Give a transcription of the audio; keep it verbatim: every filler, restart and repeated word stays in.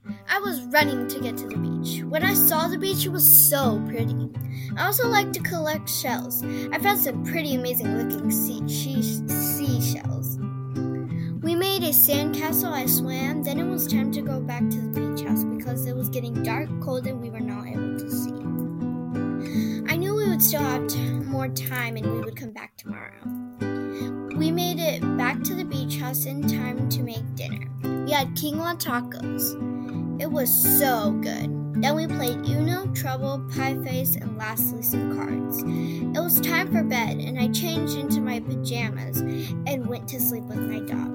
I was running to get to the beach. When I saw the beach, it was so pretty. I also like to collect shells. I found some pretty amazing looking sea- she- seashells. We made a sandcastle. I swam. Then it was time to go back to the beach house because it was getting dark, cold, and we were not able to see. I knew we would still have t- more time and we would come back tomorrow. We made it back to the beach house in time to make dinner. We had quinoa tacos. It was so good. Then we played Uno, Trouble, Pie Face, and lastly some cards. It was time for bed, and I changed into my pajamas and went to sleep with my dog.